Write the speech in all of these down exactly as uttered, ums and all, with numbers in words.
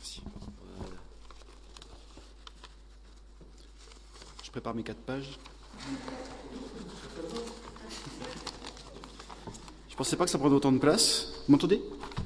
Merci. Voilà. Je prépare mes quatre pages. Je pensais pas que ça prendrait autant de place. Vous m'entendez?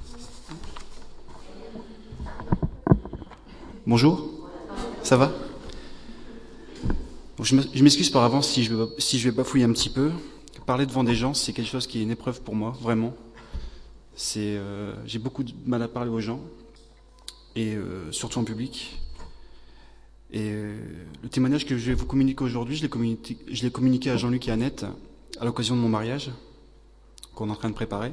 Bonjour. Ça va? Bon, je m'excuse par avance si je vais, si je vais bafouiller un petit peu. Parler devant des gens, c'est quelque chose qui est une épreuve pour moi, vraiment. C'est, euh, j'ai beaucoup de mal à parler aux gens, et euh, surtout en public. Et euh, le témoignage que je vais vous communiquer aujourd'hui, je l'ai communiqué, je l'ai communiqué à Jean-Luc et Annette à l'occasion de mon mariage, qu'on est en train de préparer.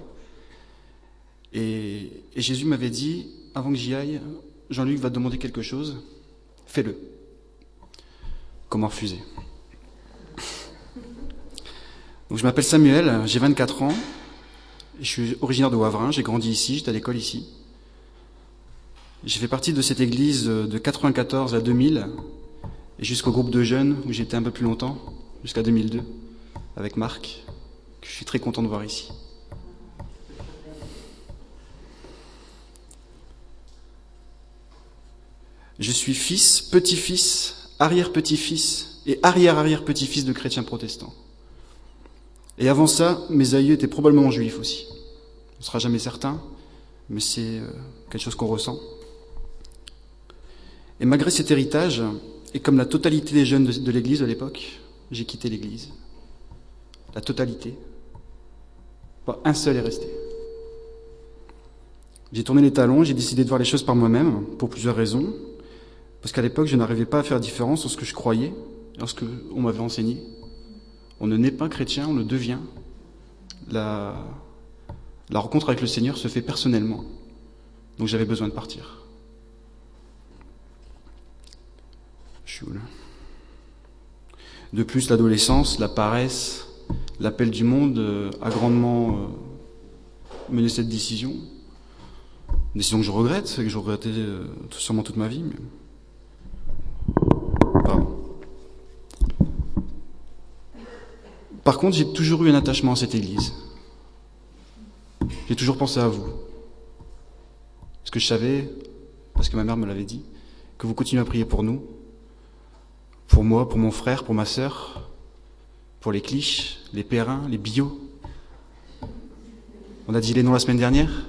Et, et Jésus m'avait dit, avant que j'y aille, Jean-Luc va te demander quelque chose, fais-le. Comment refuser? Donc je m'appelle Samuel, j'ai vingt-quatre ans, je suis originaire de Wavrin, j'ai grandi ici, j'étais à l'école ici. J'ai fait partie de cette église de quatre-vingt-quatorze à deux mille, et jusqu'au groupe de jeunes où j'étais un peu plus longtemps, jusqu'à deux mille deux, avec Marc, que je suis très content de voir ici. Je suis fils, petit-fils, arrière-petit-fils et arrière-arrière-petit-fils de chrétiens protestants. Et avant ça, mes aïeux étaient probablement juifs aussi. On ne sera jamais certain, mais c'est quelque chose qu'on ressent. Et malgré cet héritage, et comme la totalité des jeunes de, de l'église à l'époque, j'ai quitté l'église. La totalité. Pas un seul est resté. J'ai tourné les talons, j'ai décidé de voir les choses par moi-même, pour plusieurs raisons. Parce qu'à l'époque, je n'arrivais pas à faire la différence entre ce que je croyais et ce qu'on m'avait enseigné. On ne naît pas chrétien, on le devient. La, la rencontre avec le Seigneur se fait personnellement. Donc j'avais besoin de partir. Je suis où là? De plus, l'adolescence, la paresse, l'appel du monde euh, a grandement euh, mené cette décision. Une décision que je regrette, que je regrettais euh, sûrement toute ma vie. Mais... Pardon. Par contre, j'ai toujours eu un attachement à cette église. J'ai toujours pensé à vous. Parce que je savais, parce que ma mère me l'avait dit, que vous continuez à prier pour nous, pour moi, pour mon frère, pour ma sœur, pour les cliches, les périns, les bio. On a dit les noms la semaine dernière.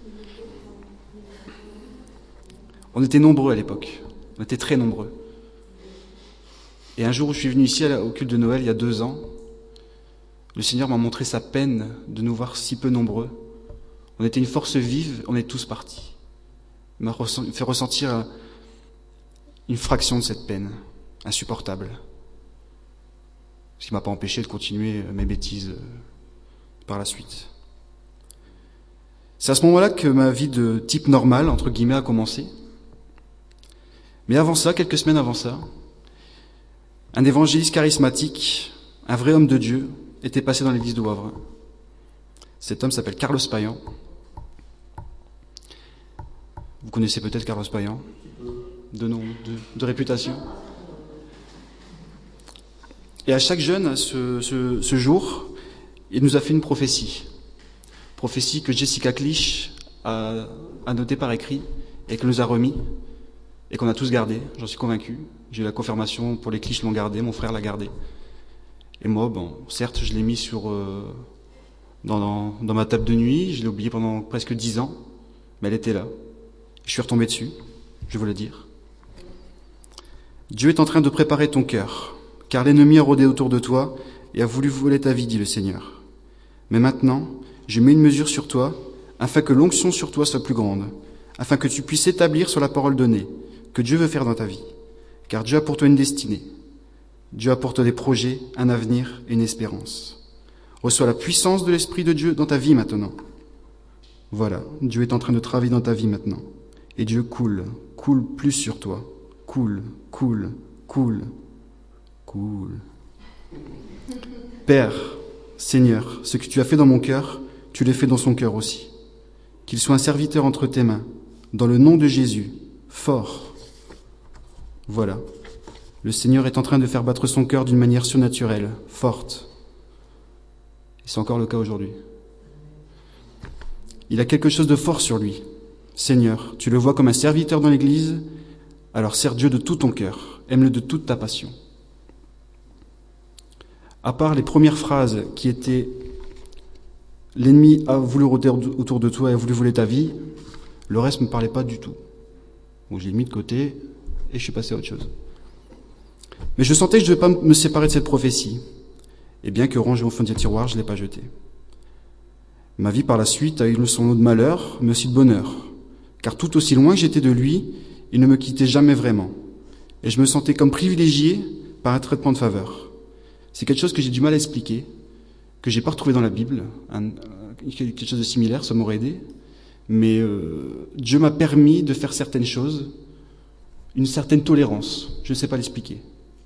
On était nombreux à l'époque. On était très nombreux. Et un jour où je suis venu ici au culte de Noël, il y a deux ans, le Seigneur m'a montré sa peine de nous voir si peu nombreux. On était une force vive, on est tous partis. Il m'a fait ressentir une fraction de cette peine, insupportable. Ce qui ne m'a pas empêché de continuer mes bêtises par la suite. C'est à ce moment-là que ma vie de type normal, entre guillemets, a commencé. Mais avant ça, quelques semaines avant ça, un évangéliste charismatique, un vrai homme de Dieu, était passé dans l'église de Wavrin. Cet homme s'appelle Carlos Payan. Vous connaissez peut-être Carlos Payan, de nom, de, de réputation. Et à chaque jeune, ce, ce, ce jour, il nous a fait une prophétie. Prophétie que Jessica Clich a, a notée par écrit et qu'elle nous a remis et qu'on a tous gardé, j'en suis convaincu. J'ai eu la confirmation pour les Clich l'ont gardé, mon frère l'a gardé. Et moi, bon, certes, je l'ai mis sur euh, dans, dans, dans ma table de nuit, je l'ai oublié pendant presque dix ans, mais elle était là. Je suis retombé dessus, je vais vous le dire. Dieu est en train de préparer ton cœur, car l'ennemi a rôdé autour de toi et a voulu voler ta vie, dit le Seigneur. Mais maintenant, je mets une mesure sur toi, afin que l'onction sur toi soit plus grande, afin que tu puisses établir sur la parole donnée, que Dieu veut faire dans ta vie. Car Dieu a pour toi une destinée. Dieu a pour toi des projets, un avenir et une espérance. Reçois la puissance de l'Esprit de Dieu dans ta vie maintenant. Voilà, Dieu est en train de travailler dans ta vie maintenant. Et Dieu coule, coule plus sur toi. Coule, coule, coule, coule. Père, Seigneur, ce que tu as fait dans mon cœur, tu l'as fait dans son cœur aussi. Qu'il soit un serviteur entre tes mains, dans le nom de Jésus, fort. Voilà. Le Seigneur est en train de faire battre son cœur d'une manière surnaturelle, forte. Et c'est encore le cas aujourd'hui. Il a quelque chose de fort sur lui. Seigneur, tu le vois comme un serviteur dans l'Église, alors sers Dieu de tout ton cœur, aime-le de toute ta passion. À part les premières phrases qui étaient « L'ennemi a voulu rôder autour de toi et a voulu voler ta vie », le reste ne me parlait pas du tout. Bon, je l'ai mis de côté et je suis passé à autre chose. Mais je sentais que je ne devais pas me séparer de cette prophétie. Et bien que rangée au fond du tiroir, je ne l'ai pas jetée. Ma vie par la suite a eu son lot de malheur, mais aussi de bonheur. Car tout aussi loin que j'étais de lui, il ne me quittait jamais vraiment. Et je me sentais comme privilégié par un traitement de faveur. C'est quelque chose que j'ai du mal à expliquer, que j'ai pas retrouvé dans la Bible. Un, quelque chose de similaire, ça m'aurait aidé. Mais euh, Dieu m'a permis de faire certaines choses, une certaine tolérance. Je ne sais pas l'expliquer.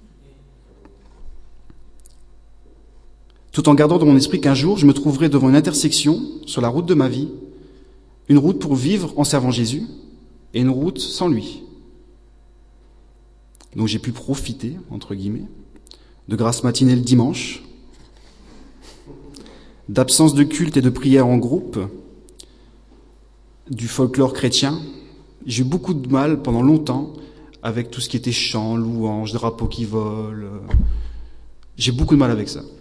Tout en gardant dans mon esprit qu'un jour, je me trouverai devant une intersection sur la route de ma vie, une route pour vivre en servant Jésus et une route sans lui. Donc j'ai pu profiter, entre guillemets, de grâce matinée le dimanche, d'absence de culte et de prière en groupe, du folklore chrétien. J'ai eu beaucoup de mal pendant longtemps avec tout ce qui était chant, louange, drapeaux qui volent. J'ai beaucoup de mal avec ça.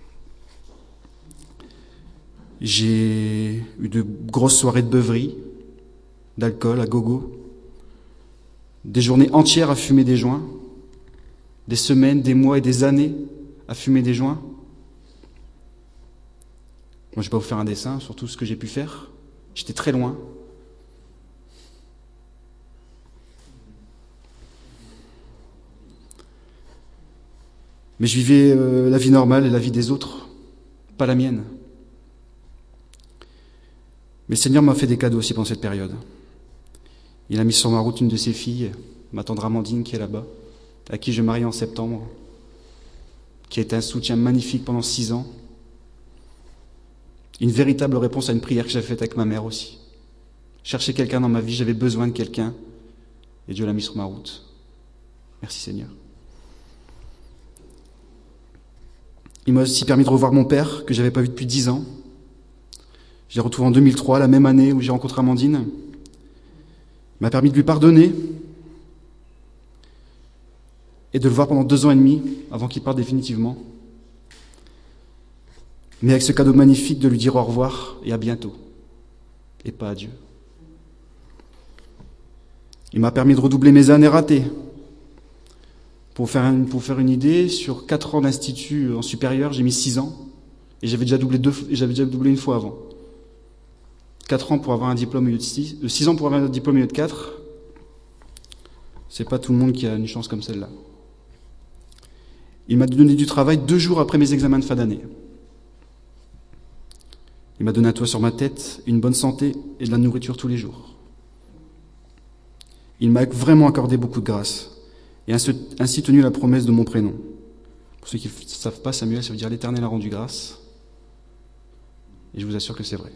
J'ai eu de grosses soirées de beuverie, d'alcool à gogo, des journées entières à fumer des joints, des semaines, des mois et des années à fumer des joints. Moi, je ne vais pas vous faire un dessin sur tout ce que j'ai pu faire. J'étais très loin. Mais je vivais euh, la vie normale et la vie des autres, pas la mienne. Mais le Seigneur m'a fait des cadeaux aussi pendant cette période. Il a mis sur ma route une de ses filles, ma tendre Amandine qui est là-bas, à qui je marie en septembre, qui a été un soutien magnifique pendant six ans. Une véritable réponse à une prière que j'avais faite avec ma mère aussi. Chercher quelqu'un dans ma vie, j'avais besoin de quelqu'un, et Dieu l'a mis sur ma route. Merci Seigneur. Il m'a aussi permis de revoir mon père, que je n'avais pas vu depuis dix ans. Je l'ai retrouvé en deux mille trois, la même année où j'ai rencontré Amandine. Il m'a permis de lui pardonner et de le voir pendant deux ans et demi avant qu'il parte définitivement. Mais avec ce cadeau magnifique de lui dire au revoir et à bientôt, et pas adieu. Il m'a permis de redoubler mes années ratées. Pour faire, une, pour faire une idée, sur quatre ans d'institut en supérieur, j'ai mis six ans, et j'avais déjà doublé deux, et j'avais déjà doublé une fois avant. Quatre ans pour avoir un diplôme au lieu de six, euh, six ans pour avoir un diplôme au lieu de quatre. C'est pas tout le monde qui a une chance comme celle-là. Il m'a donné du travail deux jours après mes examens de fin d'année. Il m'a donné un toit sur ma tête, une bonne santé et de la nourriture tous les jours. Il m'a vraiment accordé beaucoup de grâce et ainsi tenu la promesse de mon prénom. Pour ceux qui ne savent pas, Samuel, ça veut dire l'Éternel a rendu grâce. Et je vous assure que c'est vrai.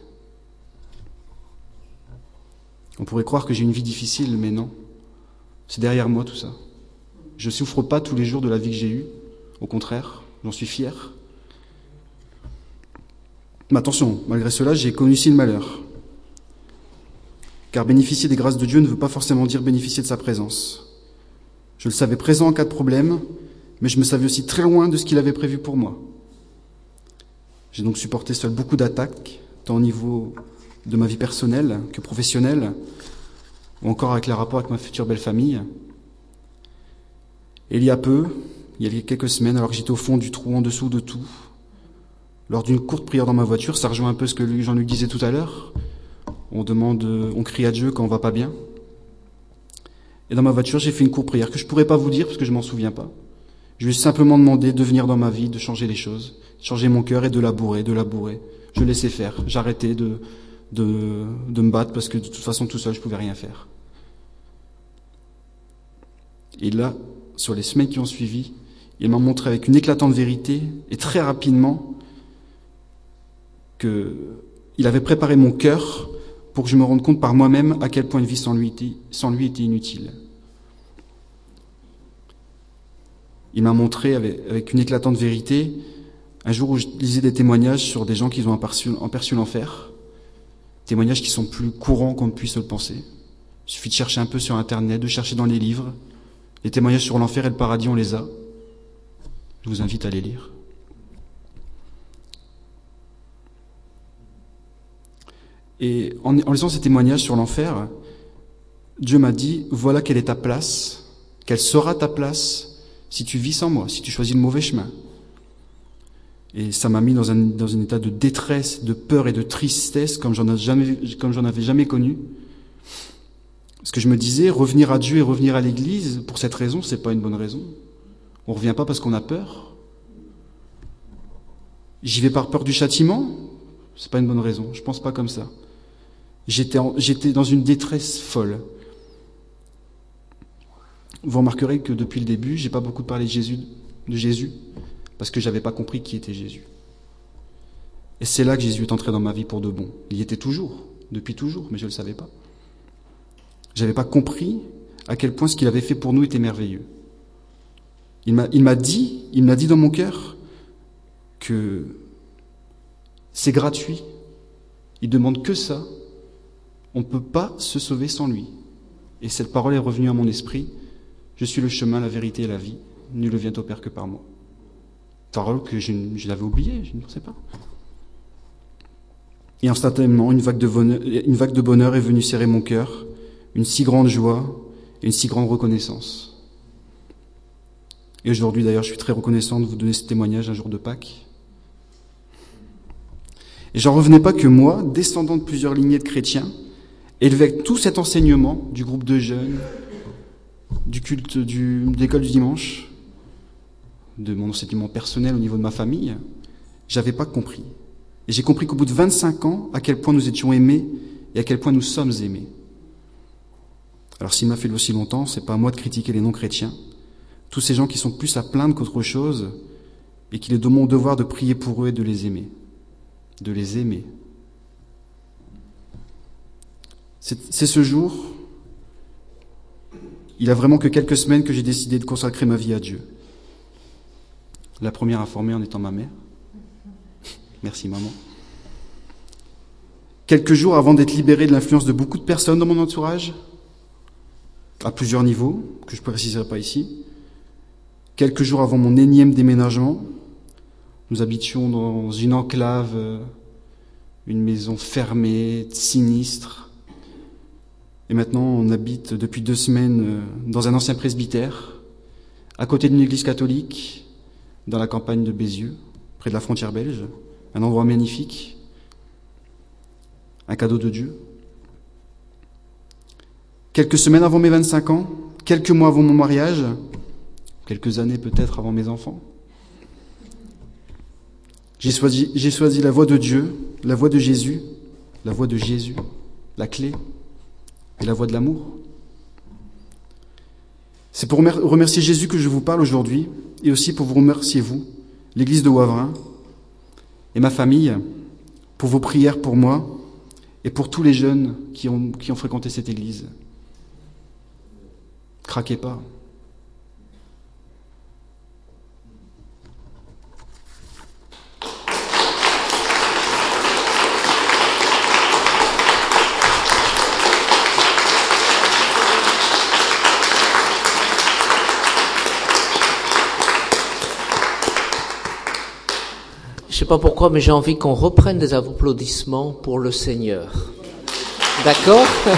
On pourrait croire que j'ai une vie difficile, mais non. C'est derrière moi tout ça. Je ne souffre pas tous les jours de la vie que j'ai eue. Au contraire, j'en suis fier. Mais attention, malgré cela, j'ai connu aussi le malheur. Car bénéficier des grâces de Dieu ne veut pas forcément dire bénéficier de sa présence. Je le savais présent en cas de problème, mais je me savais aussi très loin de ce qu'il avait prévu pour moi. J'ai donc supporté seul beaucoup d'attaques, tant au niveau de ma vie personnelle que professionnelle, ou encore avec les rapports avec ma future belle famille. Et il y a peu, il y a quelques semaines, alors que j'étais au fond du trou, en dessous de tout, lors d'une courte prière dans ma voiture, ça rejoint un peu ce que Jean-Luc disait tout à l'heure, on demande, on crie à Dieu quand on va pas bien. Et dans ma voiture, j'ai fait une courte prière que je pourrais pas vous dire parce que je m'en souviens pas. Je lui ai simplement demandé de venir dans ma vie, de changer les choses, de changer mon cœur et de labourer, de labourer. Je laissais faire, j'arrêtais de De, de me battre parce que de toute façon tout seul je pouvais rien faire. Et là, sur les semaines qui ont suivi, il m'a montré avec une éclatante vérité et très rapidement que il avait préparé mon cœur pour que je me rende compte par moi-même à quel point une vie sans lui était, sans lui était inutile. Il m'a montré avec, avec une éclatante vérité un jour où je lisais des témoignages sur des gens qui ont aperçu, aperçu l'enfer. Témoignages qui sont plus courants qu'on ne puisse le penser. Il suffit de chercher un peu sur Internet, de chercher dans les livres. Les témoignages sur l'enfer et le paradis, on les a. Je vous invite à les lire. Et en, en lisant ces témoignages sur l'enfer, Dieu m'a dit, voilà quelle est ta place, quelle sera ta place si tu vis sans moi, si tu choisis le mauvais chemin. Et ça m'a mis dans un, dans un état de détresse, de peur et de tristesse comme j'en, ai jamais, comme j'en avais jamais connu. Parce que je me disais, revenir à Dieu et revenir à l'Église, pour cette raison, c'est pas une bonne raison. On revient pas parce qu'on a peur. J'y vais par peur du châtiment, c'est pas une bonne raison. Je pense pas comme ça. J'étais, en, j'étais dans une détresse folle. Vous remarquerez que depuis le début, j'ai pas beaucoup parlé de Jésus, de Jésus, parce que j'avais pas compris qui était Jésus. Et c'est là que Jésus est entré dans ma vie pour de bon. Il y était toujours, depuis toujours, mais je le savais pas. J'avais pas compris à quel point ce qu'il avait fait pour nous était merveilleux. Il m'a, il m'a dit, il m'a dit dans mon cœur que c'est gratuit. Il demande que ça. On ne peut pas se sauver sans lui. Et cette parole est revenue à mon esprit. Je suis le chemin, la vérité et la vie. Nul ne vient au Père que par moi. Parole que je, je l'avais oubliée, je ne pensais pas. Et instantanément, une vague de bonheur, une vague de bonheur est venue serrer mon cœur. Une si grande joie et une si grande reconnaissance. Et aujourd'hui, d'ailleurs, je suis très reconnaissant de vous donner ce témoignage un jour de Pâques. Et j'en revenais pas que moi, descendant de plusieurs lignées de chrétiens, élevé avec tout cet enseignement du groupe de jeunes, du culte du, de l'école du dimanche, de mon enseignement personnel au niveau de ma famille, j'avais pas compris. Et j'ai compris qu'au bout de vingt-cinq ans, à quel point nous étions aimés et à quel point nous sommes aimés. Alors s'il m'a fait aussi longtemps, c'est pas à moi de critiquer les non-chrétiens, tous ces gens qui sont plus à plaindre qu'autre chose, et qu'il est de mon devoir de prier pour eux et de les aimer. De les aimer. C'est, c'est ce jour, il a vraiment que quelques semaines que j'ai décidé de consacrer ma vie à Dieu. La première informée en étant ma mère. Merci maman. Quelques jours avant d'être libéré de l'influence de beaucoup de personnes dans mon entourage, à plusieurs niveaux, que je ne préciserai pas ici. Quelques jours avant mon énième déménagement, nous habitions dans une enclave, une maison fermée, sinistre. Et maintenant, on habite depuis deux semaines dans un ancien presbytère, à côté d'une église catholique, dans la campagne de Bézieux, près de la frontière belge. Un endroit magnifique, un cadeau de Dieu. Quelques semaines avant mes vingt-cinq ans, quelques mois avant mon mariage, quelques années peut-être avant mes enfants, j'ai choisi, j'ai choisi la voie de Dieu, la voie de Jésus, la voie de Jésus, la clé, et la voie de l'amour. C'est pour remercier Jésus que je vous parle aujourd'hui, et aussi pour vous remercier vous, l'église de Wavrin, et ma famille, pour vos prières pour moi, et pour tous les jeunes qui ont, qui ont fréquenté cette église. Craquez pas. Je sais pas pourquoi, mais j'ai envie qu'on reprenne des applaudissements pour le Seigneur. D'accord ?